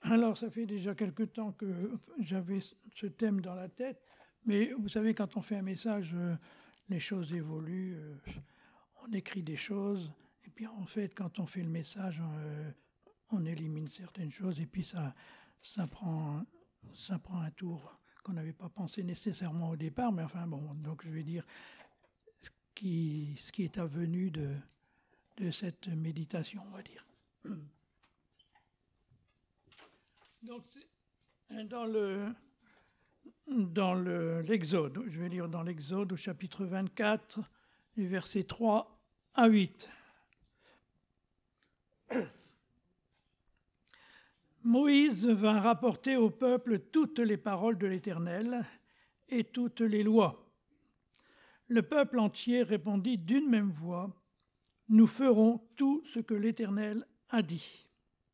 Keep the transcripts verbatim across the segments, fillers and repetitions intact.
Alors, ça fait déjà quelque temps que j'avais ce thème dans la tête, mais vous savez, quand on fait un message, euh, les choses évoluent, euh, on écrit des choses, et puis en fait, quand on fait le message, euh, on élimine certaines choses, et puis ça, ça, prend, ça prend un tour qu'on n'avait pas pensé nécessairement au départ, mais enfin bon, donc je vais dire ce qui, ce qui est avenu de, de cette méditation, on va dire. Donc, c'est dans le, dans le, l'Exode, je vais lire dans l'Exode au chapitre vingt-quatre, les versets trois à huit. Moïse vint rapporter au peuple toutes les paroles de l'Éternel et toutes les lois. Le peuple entier répondit d'une même voix, « Nous ferons tout ce que l'Éternel a dit. »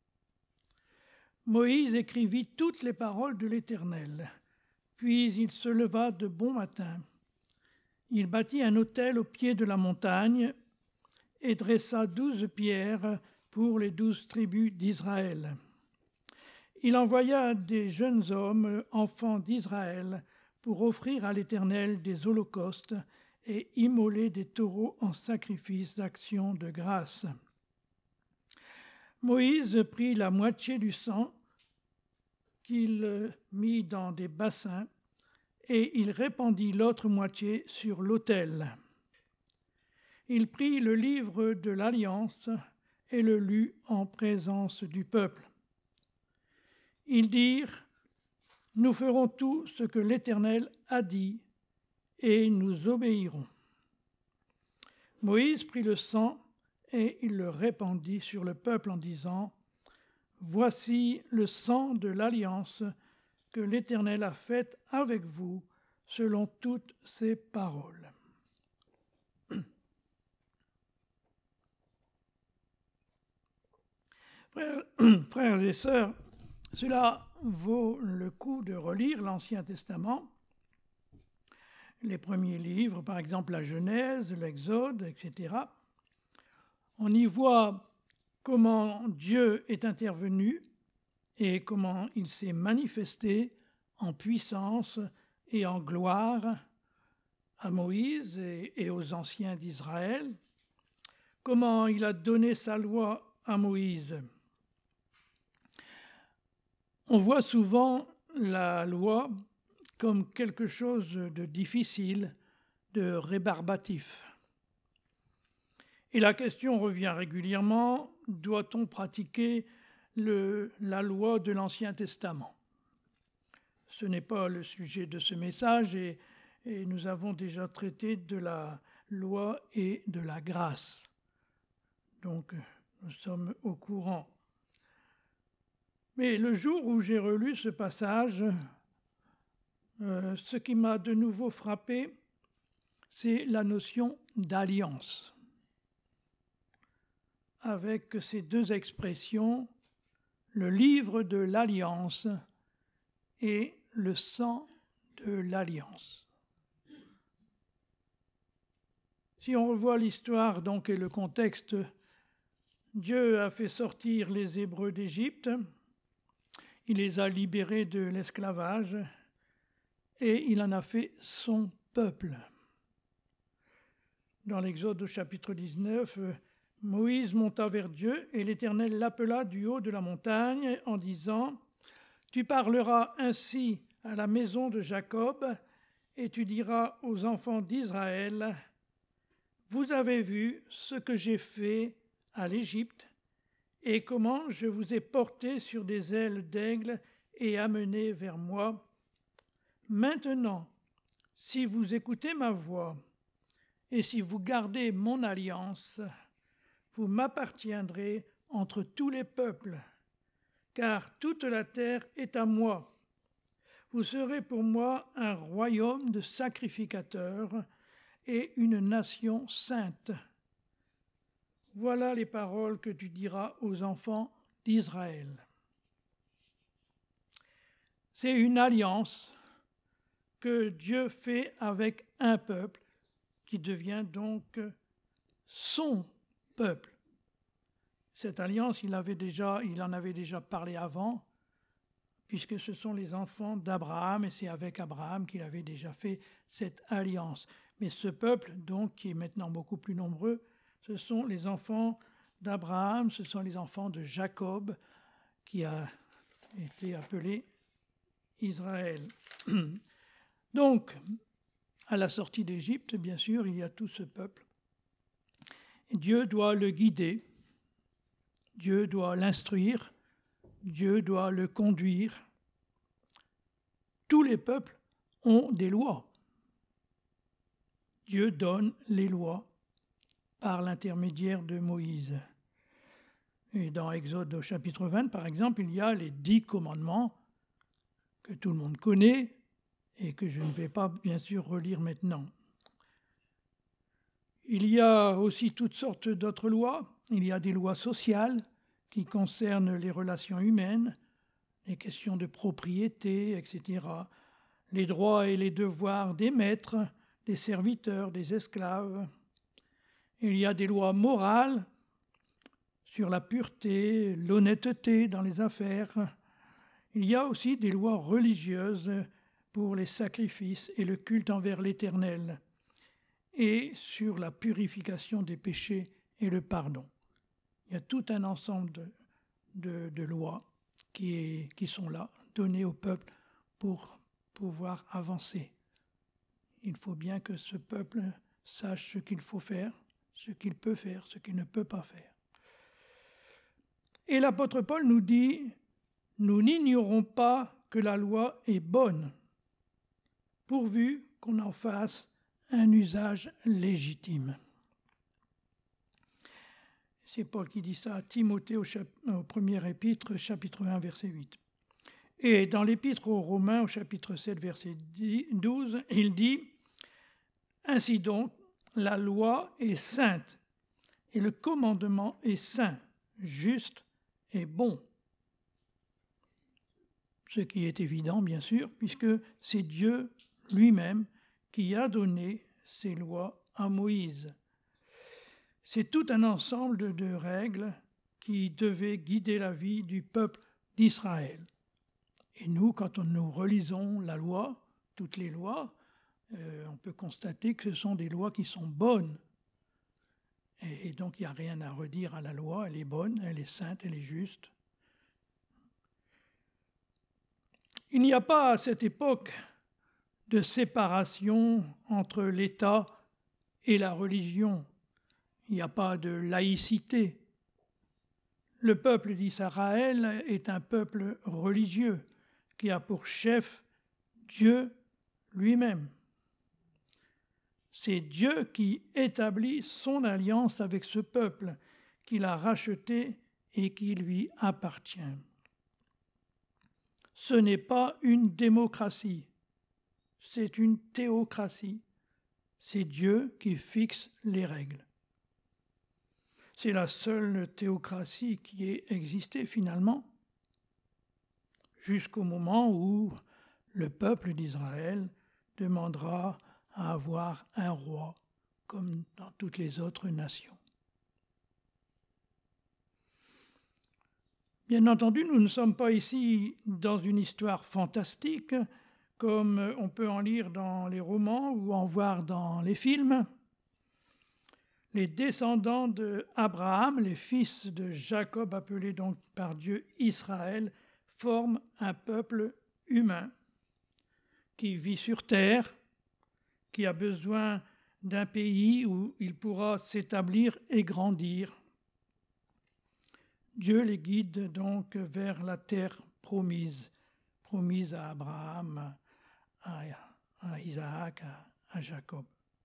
Moïse écrivit toutes les paroles de l'Éternel. Puis il se leva de bon matin. Il bâtit un autel au pied de la montagne et dressa douze pierres pour les douze tribus d'Israël. Il envoya des jeunes hommes, enfants d'Israël, pour offrir à l'Éternel des holocaustes et immoler des taureaux en sacrifice d'action de grâce. Moïse prit la moitié du sang qu'il mit dans des bassins et il répandit l'autre moitié sur l'autel. Il prit le livre de l'Alliance et le lut en présence du peuple. Ils dirent, « Nous ferons tout ce que l'Éternel a dit et nous obéirons. » Moïse prit le sang et il le répandit sur le peuple en disant, « Voici le sang de l'Alliance que l'Éternel a faite avec vous selon toutes ses paroles. » Frères, frères et sœurs, cela vaut le coup de relire l'Ancien Testament, les premiers livres, par exemple la Genèse, l'Exode, et cetera. On y voit comment Dieu est intervenu et comment il s'est manifesté en puissance et en gloire à Moïse et, et aux anciens d'Israël, comment il a donné sa loi à Moïse. On voit souvent la loi comme quelque chose de difficile, de rébarbatif. Et la question revient régulièrement, doit-on pratiquer le, la loi de l'Ancien Testament ? Ce n'est pas le sujet de ce message et, et nous avons déjà traité de la loi et de la grâce. Donc nous sommes au courant. Mais le jour où j'ai relu ce passage, euh, ce qui m'a de nouveau frappé, c'est la notion d'alliance. Avec ces deux expressions, le livre de l'alliance et le sang de l'alliance. Si on revoit l'histoire donc et le contexte, Dieu a fait sortir les Hébreux d'Égypte, il les a libérés de l'esclavage et il en a fait son peuple. Dans l'Exode au chapitre dix-neuf, Moïse monta vers Dieu et l'Éternel l'appela du haut de la montagne en disant « Tu parleras ainsi à la maison de Jacob et tu diras aux enfants d'Israël « Vous avez vu ce que j'ai fait à l'Égypte et comment je vous ai porté sur des ailes d'aigle et amené vers moi. Maintenant, si vous écoutez ma voix et si vous gardez mon alliance, vous m'appartiendrez entre tous les peuples, car toute la terre est à moi. Vous serez pour moi un royaume de sacrificateurs et une nation sainte. Voilà les paroles que tu diras aux enfants d'Israël. » C'est une alliance que Dieu fait avec un peuple qui devient donc son peuple. Cette alliance, il, avait déjà, il en avait déjà parlé avant, puisque ce sont les enfants d'Abraham, et c'est avec Abraham qu'il avait déjà fait cette alliance. Mais ce peuple, donc, qui est maintenant beaucoup plus nombreux, ce sont les enfants d'Abraham, ce sont les enfants de Jacob, qui a été appelé Israël. Donc, à la sortie d'Égypte, bien sûr, il y a tout ce peuple. Dieu doit le guider, Dieu doit l'instruire, Dieu doit le conduire. Tous les peuples ont des lois. Dieu donne les lois par l'intermédiaire de Moïse. Et dans Exode au chapitre vingt, par exemple, il y a les dix commandements que tout le monde connaît et que je ne vais pas bien sûr relire maintenant. Il y a aussi toutes sortes d'autres lois. Il y a des lois sociales qui concernent les relations humaines, les questions de propriété, et cetera, les droits et les devoirs des maîtres, des serviteurs, des esclaves. Il y a des lois morales sur la pureté, l'honnêteté dans les affaires. Il y a aussi des lois religieuses pour les sacrifices et le culte envers l'Éternel, et sur la purification des péchés et le pardon. Il y a tout un ensemble de, de, de lois qui, est, qui sont là, données au peuple pour pouvoir avancer. Il faut bien que ce peuple sache ce qu'il faut faire, ce qu'il peut faire, ce qu'il ne peut pas faire. Et l'apôtre Paul nous dit, nous n'ignorons pas que la loi est bonne, pourvu qu'on en fasse un usage légitime. C'est Paul qui dit ça à Timothée au, chap- au premier épître, chapitre un, verset huit. Et dans l'épître aux Romains, au chapitre sept, verset douze, il dit « Ainsi donc, la loi est sainte, et le commandement est saint, juste et bon. » Ce qui est évident, bien sûr, puisque c'est Dieu lui-même qui a donné ces lois à Moïse. C'est tout un ensemble de, de règles qui devaient guider la vie du peuple d'Israël. Et nous, quand nous relisons la loi, toutes les lois, euh, on peut constater que ce sont des lois qui sont bonnes. Et, et donc, il n'y a rien à redire à la loi, elle est bonne, elle est sainte, elle est juste. Il n'y a pas à cette époque de séparation entre l'État et la religion. Il n'y a pas de laïcité. Le peuple d'Israël est un peuple religieux qui a pour chef Dieu lui-même. C'est Dieu qui établit son alliance avec ce peuple qu'il a racheté et qui lui appartient. Ce n'est pas une démocratie, c'est une théocratie. C'est Dieu qui fixe les règles. C'est la seule théocratie qui ait existé finalement, jusqu'au moment où le peuple d'Israël demandera à avoir un roi, comme dans toutes les autres nations. Bien entendu, nous ne sommes pas ici dans une histoire fantastique, comme on peut en lire dans les romans ou en voir dans les films. Les descendants d'Abraham, les fils de Jacob, appelés donc par Dieu Israël, forment un peuple humain qui vit sur terre, qui a besoin d'un pays où il pourra s'établir et grandir. Dieu les guide donc vers la terre promise, promise à Abraham, à, à Isaac, à, à Jacob.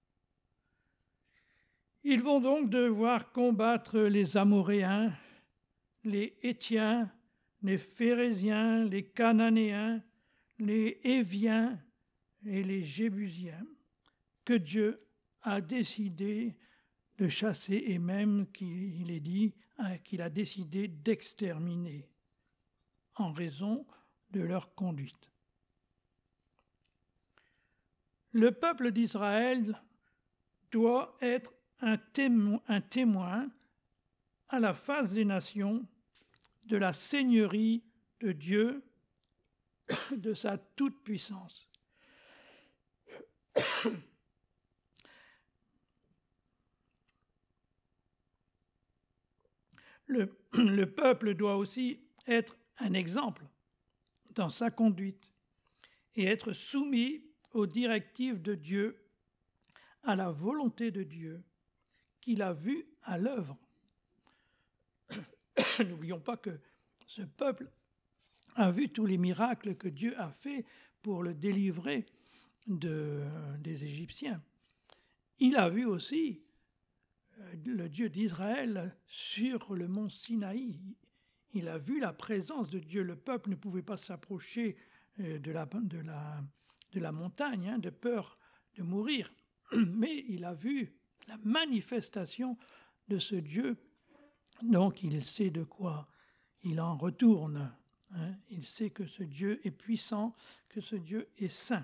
Ils vont donc devoir combattre les Amoréens, les Hétiens, les Phéréziens, les Cananéens, les Héviens et les Jébusiens, que Dieu a décidé de chasser et même qu'il est dit qu'il a décidé d'exterminer en raison de leur conduite. Le peuple d'Israël doit être un témoin, un témoin à la face des nations de la seigneurie de Dieu de sa toute-puissance. Le, le peuple doit aussi être un exemple dans sa conduite et être soumis aux directives de Dieu, à la volonté de Dieu qu'il a vue à l'œuvre. N'oublions pas que ce peuple a vu tous les miracles que Dieu a faits pour le délivrer de, des Égyptiens. Il a vu aussi le Dieu d'Israël sur le mont Sinaï. Il a vu la présence de Dieu. Le peuple ne pouvait pas s'approcher de la, de la, de la montagne, hein, de peur de mourir. Mais il a vu la manifestation de ce Dieu. Donc il sait de quoi il en retourne. Hein. Il sait que ce Dieu est puissant, que ce Dieu est saint.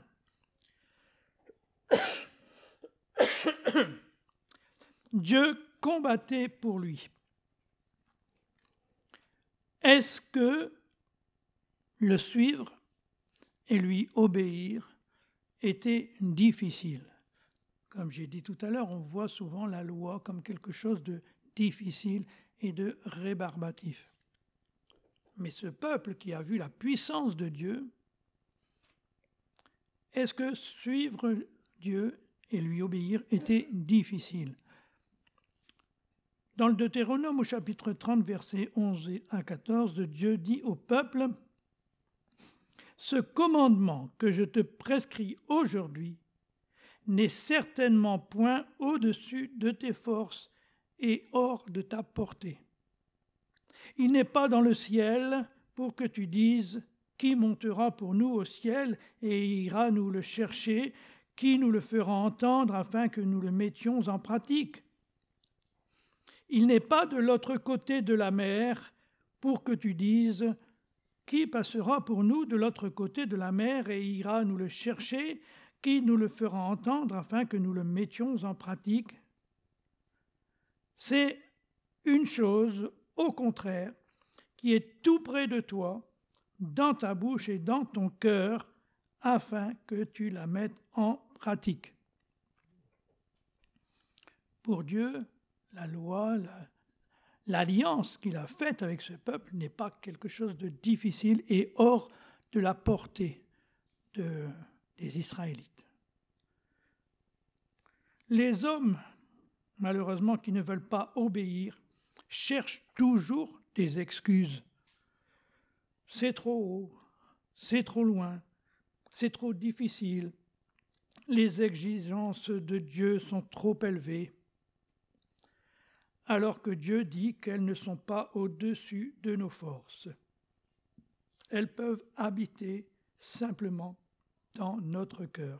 Dieu combattait pour lui. Est-ce que le suivre et lui obéir était difficile? Comme j'ai dit tout à l'heure, on voit souvent la loi comme quelque chose de difficile et de rébarbatif. Mais ce peuple qui a vu la puissance de Dieu, est-ce que suivre Dieu et lui obéir était difficile? Dans le Deutéronome au chapitre trente, versets onze à quatorze, Dieu dit au peuple: « Ce commandement que je te prescris aujourd'hui n'est certainement point au-dessus de tes forces et hors de ta portée. Il n'est pas dans le ciel pour que tu dises: qui montera pour nous au ciel et ira nous le chercher, qui nous le fera entendre afin que nous le mettions en pratique. Il n'est pas de l'autre côté de la mer pour que tu dises: qui passera pour nous de l'autre côté de la mer et ira nous le chercher, qui nous le fera entendre afin que nous le mettions en pratique. C'est une chose, au contraire, qui est tout près de toi, dans ta bouche et dans ton cœur, afin que tu la mettes en pratique. » Pour Dieu, la loi, la, l'alliance qu'il a faite avec ce peuple n'est pas quelque chose de difficile et hors de la portée de, des Israélites. Les hommes, malheureusement, qui ne veulent pas obéir, cherchent toujours des excuses. C'est trop haut, c'est trop loin, c'est trop difficile, les exigences de Dieu sont trop élevées, alors que Dieu dit qu'elles ne sont pas au-dessus de nos forces. Elles peuvent habiter simplement dans notre cœur.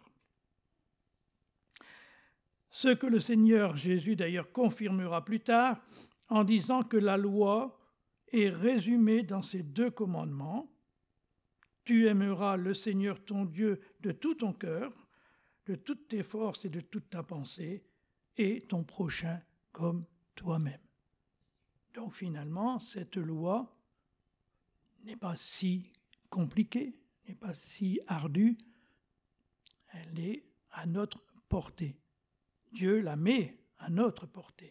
Ce que le Seigneur Jésus d'ailleurs confirmera plus tard en disant que la loi est résumée dans ces deux commandements. Tu aimeras le Seigneur ton Dieu de tout ton cœur, de toutes tes forces et de toute ta pensée, et ton prochain comme toi-même. Donc finalement, cette loi n'est pas si compliquée, n'est pas si ardue, elle est à notre portée. Dieu la met à notre portée.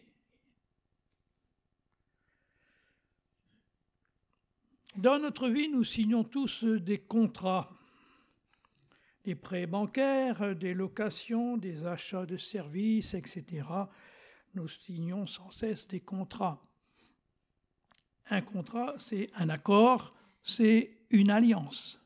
Dans notre vie, nous signons tous des contrats, des prêts bancaires, des locations, des achats de services, et cetera. Nous signons sans cesse des contrats. Un contrat, c'est un accord, c'est une alliance.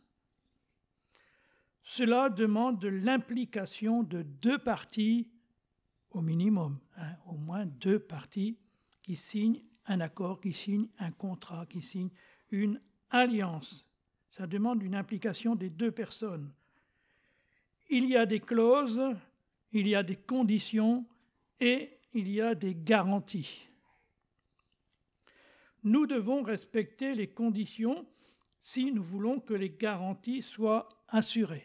Cela demande de l'implication de deux parties au minimum, hein, au moins deux parties qui signent un accord, qui signent un contrat, qui signent une alliance. Ça demande une implication des deux personnes. Il y a des clauses, il y a des conditions et il y a des garanties. Nous devons respecter les conditions si nous voulons que les garanties soient assurées.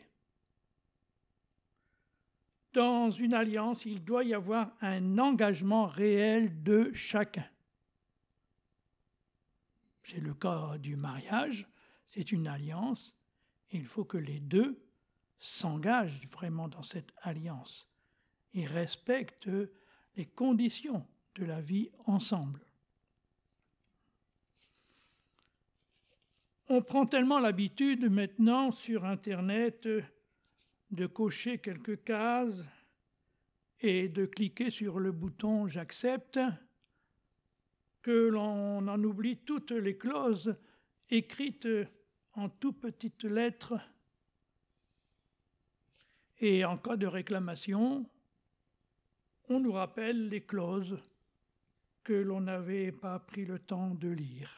Dans une alliance, il doit y avoir un engagement réel de chacun. C'est le cas du mariage, c'est une alliance Il faut que les deux s'engagent vraiment dans cette alliance et respectent les conditions de la vie ensemble. On prend tellement l'habitude maintenant sur Internet de cocher quelques cases et de cliquer sur le bouton « J'accepte » que l'on en oublie toutes les clauses écrites en tout petites lettres. Et en cas de réclamation, on nous rappelle les clauses que l'on n'avait pas pris le temps de lire.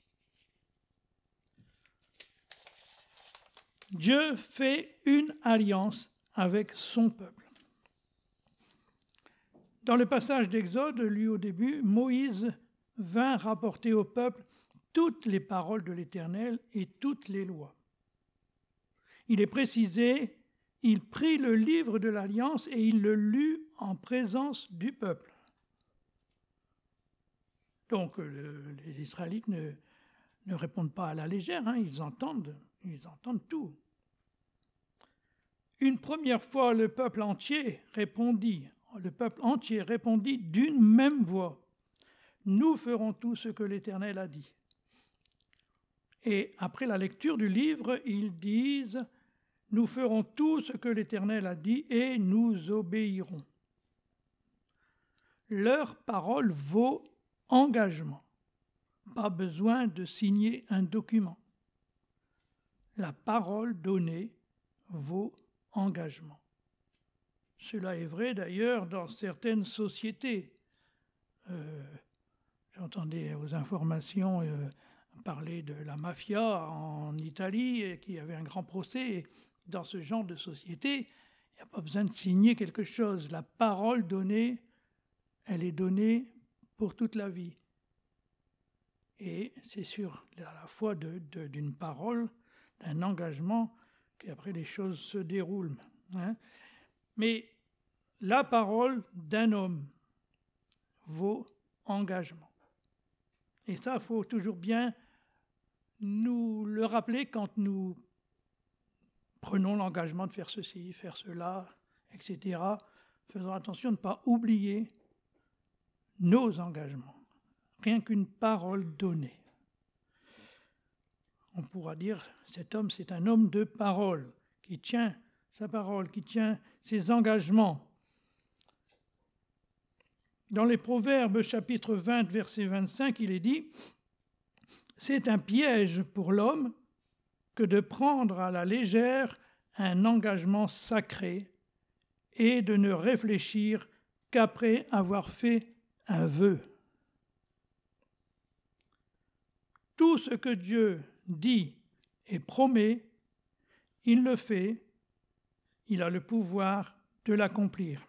Dieu fait une alliance avec son peuple. Dans le passage d'Exode lu au début, Moïse vint rapporter au peuple toutes les paroles de l'Éternel et toutes les lois. Il est précisé, il prit le livre de l'Alliance et il le lut en présence du peuple. Donc le, les Israélites ne, ne répondent pas à la légère, hein, ils entendent, ils entendent tout. Une première fois, le peuple entier répondit, le peuple entier répondit d'une même voix. Nous ferons tout ce que l'Éternel a dit. Et après la lecture du livre, ils disent « Nous ferons tout ce que l'Éternel a dit et nous obéirons ». Leur parole vaut engagement. Pas besoin de signer un document. La parole donnée vaut engagement. Cela est vrai d'ailleurs dans certaines sociétés. Euh, J'entendais aux informations euh, parler de la mafia en Italie qui avait un grand procès. Dans ce genre de société, il n'y a pas besoin de signer quelque chose. La parole donnée, elle est donnée pour toute la vie. Et c'est sur la foi de, de, d'une parole, d'un engagement, qu'après les choses se déroulent. Hein. Mais la parole d'un homme vaut engagement. Et ça, il faut toujours bien nous le rappeler quand nous prenons l'engagement de faire ceci, faire cela, et cetera. Faisons attention de ne pas oublier nos engagements. Rien qu'une parole donnée. On pourra dire, cet homme, c'est un homme de parole, qui tient sa parole, qui tient ses engagements. Dans les Proverbes, chapitre vingt, verset vingt-cinq, il est dit « C'est un piège pour l'homme que de prendre à la légère un engagement sacré et de ne réfléchir qu'après avoir fait un vœu. » Tout ce que Dieu dit et promet, il le fait, il a le pouvoir de l'accomplir.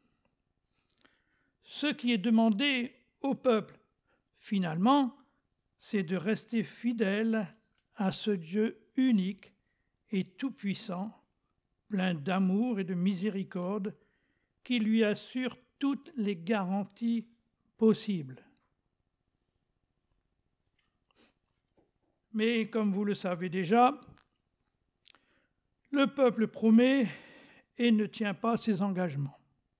Ce qui est demandé au peuple, finalement, c'est de rester fidèle à ce Dieu unique et tout-puissant, plein d'amour et de miséricorde, qui lui assure toutes les garanties possibles. Mais comme vous le savez déjà, le peuple promet et ne tient pas ses engagements.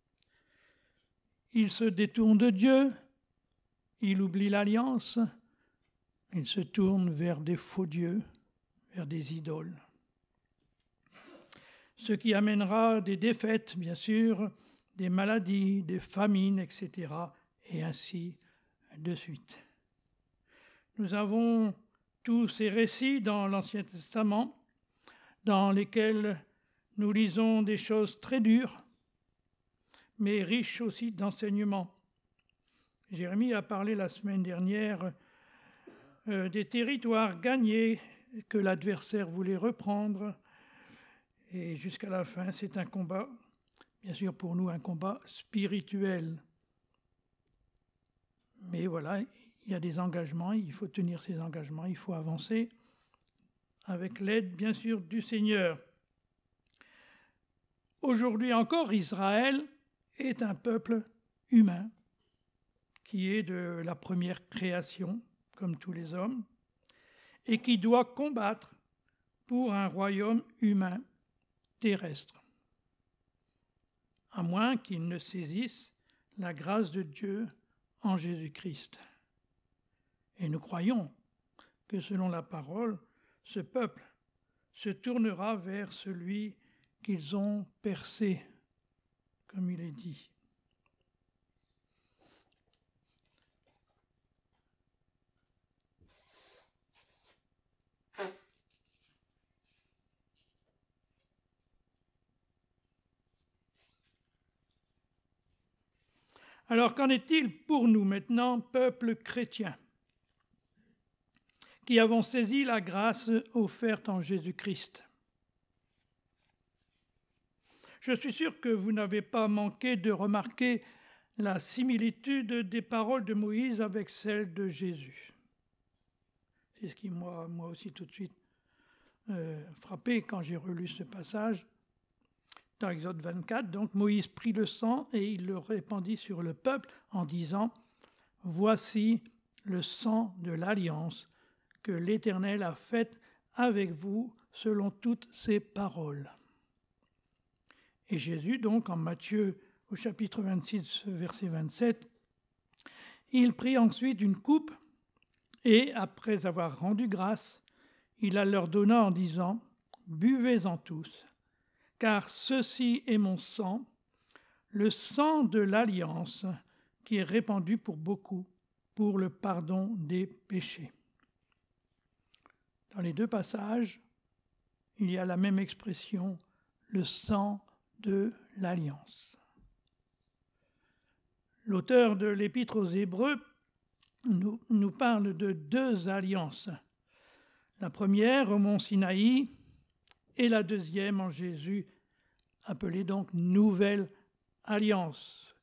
Il se détourne de Dieu, il oublie l'alliance, il se tourne vers des faux dieux, vers des idoles. Ce qui amènera des défaites, bien sûr, des maladies, des famines, et cetera, et ainsi de suite. Nous avons tous ces récits dans l'Ancien Testament, dans lesquels nous lisons des choses très dures, mais riches aussi d'enseignements. Jérémie a parlé la semaine dernière euh, des territoires gagnés que l'adversaire voulait reprendre, et jusqu'à la fin, c'est un combat, bien sûr pour nous, un combat spirituel. Mais voilà, il y a des engagements, il faut tenir ces engagements, il faut avancer avec l'aide, bien sûr, du Seigneur. Aujourd'hui encore, Israël est un peuple humain qui est de la première création, comme tous les hommes, et qui doit combattre pour un royaume humain terrestre, à moins qu'ils ne saisissent la grâce de Dieu en Jésus-Christ. Et nous croyons que selon la parole, ce peuple se tournera vers celui qu'ils ont percé, comme il est dit. Alors qu'en est-il pour nous maintenant, peuple chrétien, qui avons saisi la grâce offerte en Jésus-Christ? Je suis sûr que vous n'avez pas manqué de remarquer la similitude des paroles de Moïse avec celles de Jésus. C'est ce qui m'a moi aussi tout de suite euh, frappé quand j'ai relu ce passage. Dans Exode vingt-quatre, donc Moïse prit le sang et il le répandit sur le peuple en disant « Voici le sang de l'alliance que l'Éternel a faite avec vous selon toutes ses paroles. » Et Jésus, donc, en Matthieu, au chapitre vingt-six, verset vingt-sept, il prit ensuite une coupe et, après avoir rendu grâce, il la leur donna en disant « Buvez-en tous, car ceci est mon sang, le sang de l'alliance qui est répandu pour beaucoup, pour le pardon des péchés. » Dans les deux passages, il y a la même expression, le sang de l'alliance. L'auteur de l'Épître aux Hébreux nous, nous parle de deux alliances. La première au mont Sinaï et la deuxième en Jésus, appelée donc Nouvelle Alliance.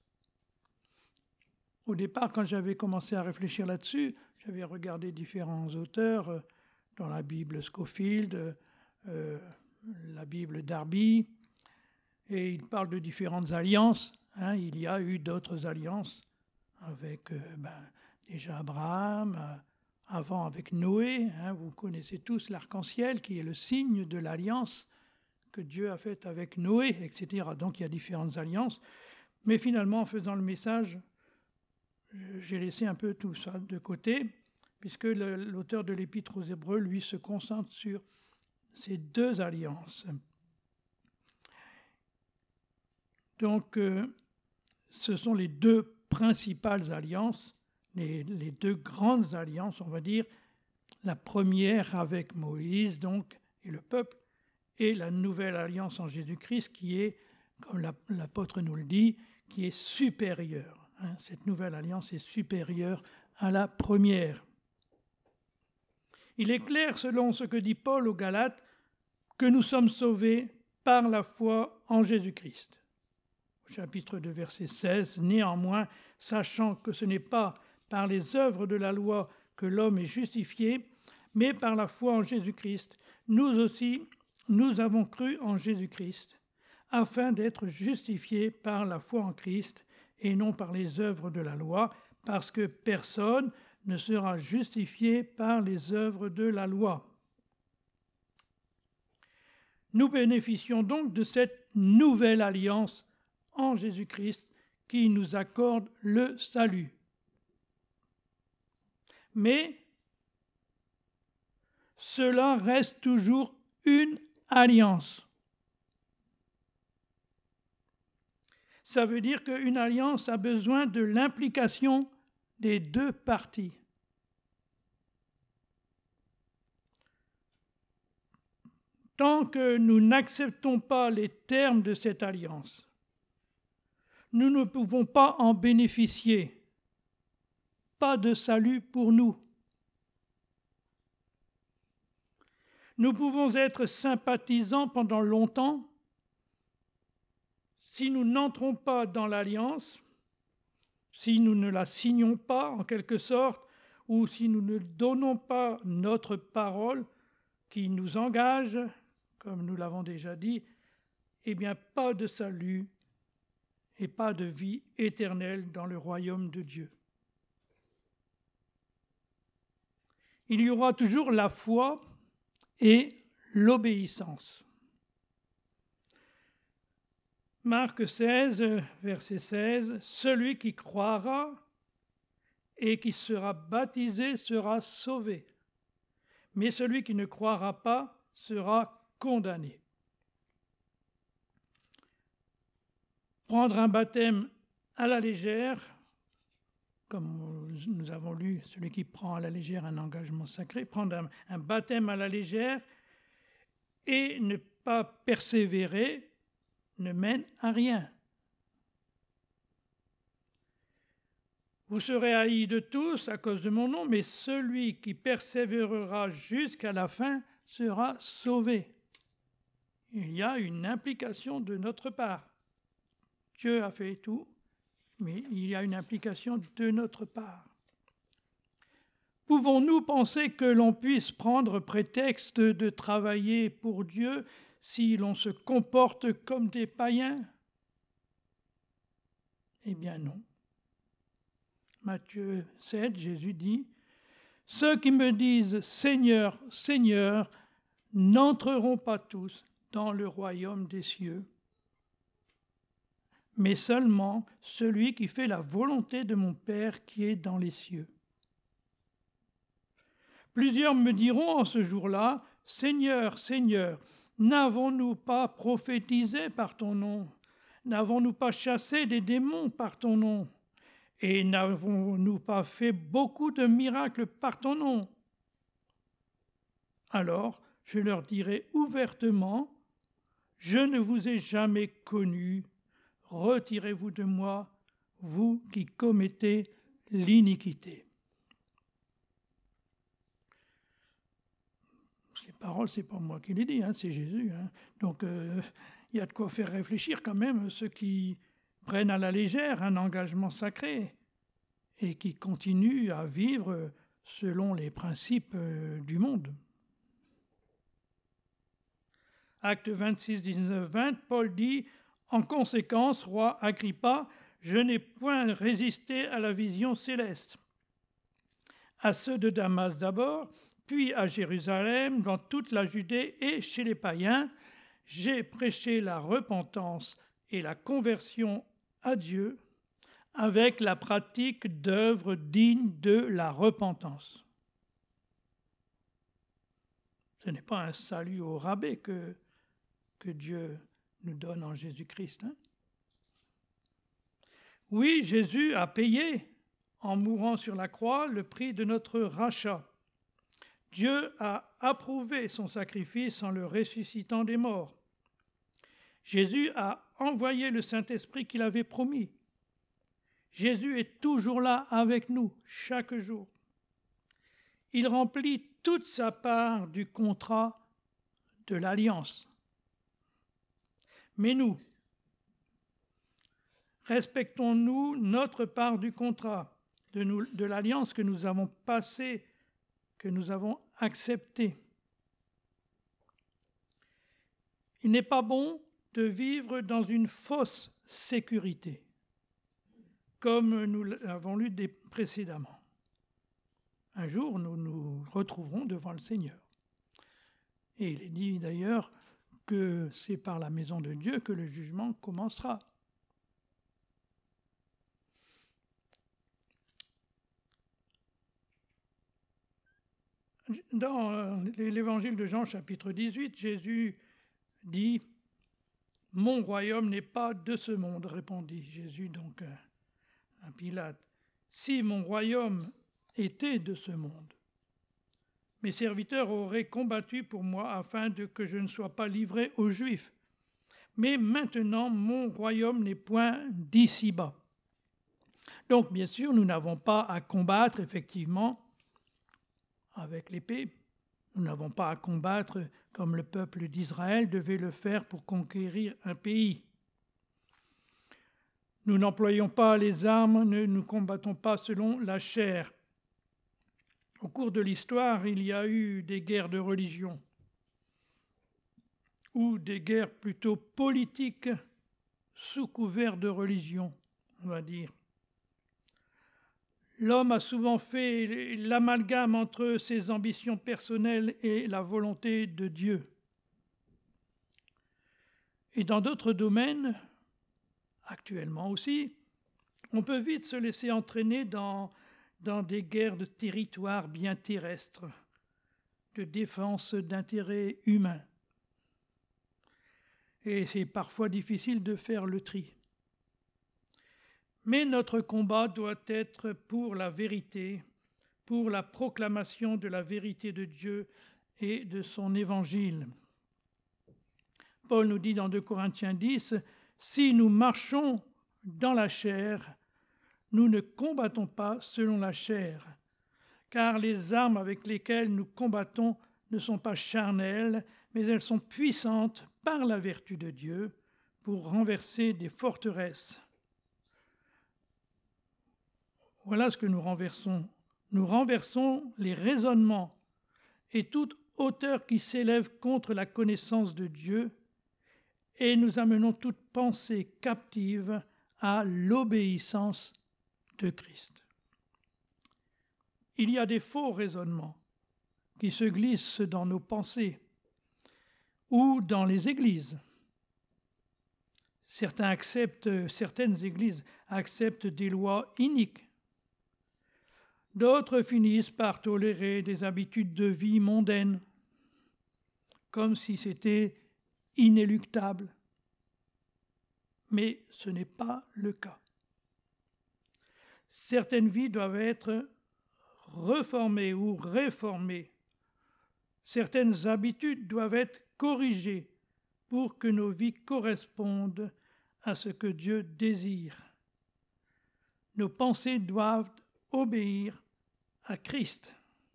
Au départ, quand j'avais commencé à réfléchir là-dessus, j'avais regardé différents auteurs euh, dans la Bible Scofield, euh, la Bible Darby, et ils parlent de différentes alliances. Hein. Il y a eu d'autres alliances avec euh, ben, déjà Abraham, euh, avant avec Noé. Hein. Vous connaissez tous l'arc-en-ciel qui est le signe de l'alliance que Dieu a faite avec Noé, et cetera. Donc il y a différentes alliances. Mais finalement, en faisant le message, j'ai laissé un peu tout ça de côté, puisque le, l'auteur de l'Épître aux Hébreux, lui, se concentre sur ces deux alliances. Donc, euh, ce sont les deux principales alliances, les, les deux grandes alliances, on va dire. La première avec Moïse, donc, et le peuple, et la nouvelle alliance en Jésus-Christ qui est, comme l'apôtre nous le dit, qui est supérieure. Hein, cette nouvelle alliance est supérieure à la première. Il est clair, selon ce que dit Paul aux Galates, que nous sommes sauvés par la foi en Jésus-Christ. Au chapitre deux, verset seize, « Néanmoins, sachant que ce n'est pas par les œuvres de la loi que l'homme est justifié, mais par la foi en Jésus-Christ, nous aussi, nous avons cru en Jésus-Christ, afin d'être justifiés par la foi en Christ et non par les œuvres de la loi, parce que personne ne sera justifié par les œuvres de la loi. » Nous bénéficions donc de cette nouvelle alliance en Jésus-Christ qui nous accorde le salut. Mais cela reste toujours une alliance. Ça veut dire qu'une alliance a besoin de l'implication des deux parties. Tant que nous n'acceptons pas les termes de cette alliance, nous ne pouvons pas en bénéficier. Pas de salut pour nous. Nous pouvons être sympathisants pendant longtemps. Si nous n'entrons pas dans l'alliance, si nous ne la signons pas en quelque sorte, ou si nous ne donnons pas notre parole qui nous engage, comme nous l'avons déjà dit, eh bien pas de salut et pas de vie éternelle dans le royaume de Dieu. Il y aura toujours la foi et l'obéissance. Marc seize, verset seize, « Celui qui croira et qui sera baptisé sera sauvé, mais celui qui ne croira pas sera condamné. » Prendre un baptême à la légère, comme nous avons lu, celui qui prend à la légère un engagement sacré, prendre un, un baptême à la légère et ne pas persévérer ne mène à rien. Vous serez haïs de tous à cause de mon nom, mais celui qui persévérera jusqu'à la fin sera sauvé. Il y a une implication de notre part. Dieu a fait tout, mais il y a une implication de notre part. Pouvons-nous penser que l'on puisse prendre prétexte de travailler pour Dieu si l'on se comporte comme des païens? Eh bien non. Matthieu sept, Jésus dit, « Ceux qui me disent « Seigneur, Seigneur » n'entreront pas tous dans le royaume des cieux, mais seulement celui qui fait la volonté de mon Père qui est dans les cieux. » Plusieurs me diront en ce jour-là, « Seigneur, Seigneur, n'avons-nous pas prophétisé par ton nom? N'avons-nous pas chassé des démons par ton nom? Et n'avons-nous pas fait beaucoup de miracles par ton nom? » Alors je leur dirai ouvertement, « Je ne vous ai jamais connus, retirez-vous de moi, vous qui commettez l'iniquité. » Ces paroles, ce n'est pas moi qui les dis, hein, c'est Jésus. Hein. Donc, euh, il y a de quoi faire réfléchir quand même ceux qui prennent à la légère un engagement sacré et qui continuent à vivre selon les principes euh, du monde. Acte vingt-six, dix-neuf, vingt, Paul dit « En conséquence, roi Agrippa, je n'ai point résisté à la vision céleste. À ceux de Damas d'abord, puis à Jérusalem, dans toute la Judée et chez les païens, j'ai prêché la repentance et la conversion à Dieu avec la pratique d'œuvres dignes de la repentance. » Ce n'est pas un salut au rabais que, que Dieu nous donne en Jésus-Christ. Hein? Oui, Jésus a payé, en mourant sur la croix, le prix de notre rachat. Dieu a approuvé son sacrifice en le ressuscitant des morts. Jésus a envoyé le Saint-Esprit qu'il avait promis. Jésus est toujours là avec nous, chaque jour. Il remplit toute sa part du contrat de l'alliance. Mais nous, respectons-nous notre part du contrat, de, nous, de l'alliance que nous avons passée, que nous avons acceptée. Il n'est pas bon de vivre dans une fausse sécurité, comme nous l'avons lu précédemment. Un jour, nous nous retrouverons devant le Seigneur. Et il est dit d'ailleurs que c'est par la maison de Dieu que le jugement commencera. Dans l'évangile de Jean, chapitre dix-huit, Jésus dit « Mon royaume n'est pas de ce monde, répondit Jésus donc à Pilate. Si mon royaume était de ce monde, mes serviteurs auraient combattu pour moi afin de que je ne sois pas livré aux Juifs. Mais maintenant, mon royaume n'est point d'ici-bas. » Donc, bien sûr, nous n'avons pas à combattre, effectivement, avec l'épée. Nous n'avons pas à combattre comme le peuple d'Israël devait le faire pour conquérir un pays. Nous n'employons pas les armes, ne nous combattons pas selon la chair. Au cours de l'histoire, il y a eu des guerres de religion, ou des guerres plutôt politiques sous couvert de religion, on va dire. L'homme a souvent fait l'amalgame entre ses ambitions personnelles et la volonté de Dieu. Et dans d'autres domaines, actuellement aussi, on peut vite se laisser entraîner dans, dans des guerres de territoire bien terrestres, de défense d'intérêts humains. Et c'est parfois difficile de faire le tri. Mais notre combat doit être pour la vérité, pour la proclamation de la vérité de Dieu et de son évangile. Paul nous dit dans deux Corinthiens dix, « Si nous marchons dans la chair, nous ne combattons pas selon la chair, car les armes avec lesquelles nous combattons ne sont pas charnelles, mais elles sont puissantes par la vertu de Dieu pour renverser des forteresses. » Voilà ce que nous renversons. Nous renversons les raisonnements et toute hauteur qui s'élève contre la connaissance de Dieu, et nous amenons toute pensée captive à l'obéissance de Christ. Il y a des faux raisonnements qui se glissent dans nos pensées ou dans les églises. Certains acceptent, certaines églises acceptent des lois iniques. D'autres finissent par tolérer des habitudes de vie mondaines, comme si c'était inéluctable. Mais ce n'est pas le cas. Certaines vies doivent être reformées ou réformées. Certaines habitudes doivent être corrigées pour que nos vies correspondent à ce que Dieu désire. Nos pensées doivent obéir à Christ.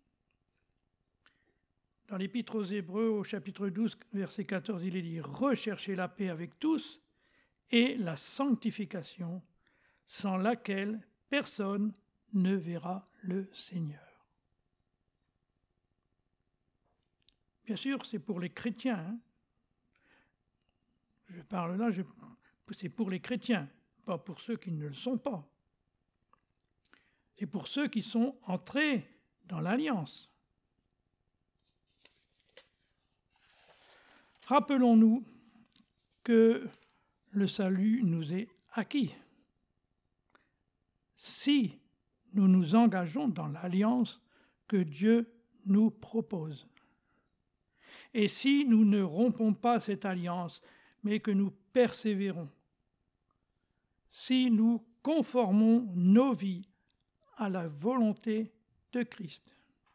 Dans l'Épître aux Hébreux, au chapitre douze, verset quatorze, il est dit « Recherchez la paix avec tous et la sanctification, sans laquelle personne ne verra le Seigneur. » Bien sûr, c'est pour les chrétiens. Hein. Je parle là, je, c'est pour les chrétiens, pas pour ceux qui ne le sont pas. C'est pour ceux qui sont entrés dans l'Alliance. Rappelons-nous que le salut nous est acquis. Si nous nous engageons dans l'Alliance que Dieu nous propose. Et si nous ne rompons pas cette alliance, mais que nous persévérons, si nous conformons nos vies à la volonté de Christ,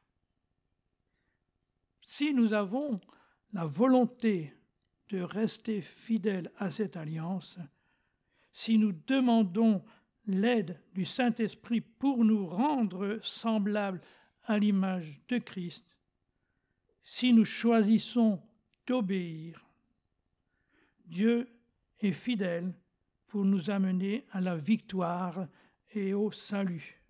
si nous avons la volonté de rester fidèles à cette alliance, si nous demandons l'aide du Saint-Esprit pour nous rendre semblables à l'image de Christ, si nous choisissons d'obéir, Dieu est fidèle pour nous amener à la victoire et au salut.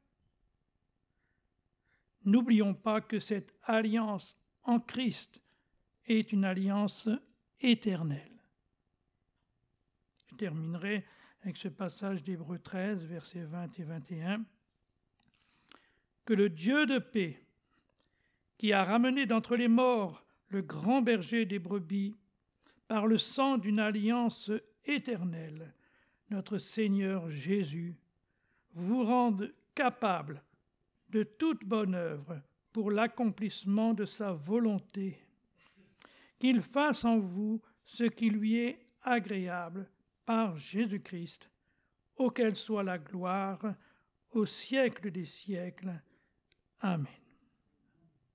N'oublions pas que cette alliance en Christ est une alliance éternelle. Je terminerai avec ce passage d'Hébreux treize, versets vingt et vingt et un. Que le Dieu de paix, qui a ramené d'entre les morts le grand berger des brebis, par le sang d'une alliance éternelle, notre Seigneur Jésus, vous rende capable de toute bonne œuvre pour l'accomplissement de sa volonté, qu'il fasse en vous ce qui lui est agréable par Jésus-Christ, auquel soit la gloire au siècle des siècles. Amen.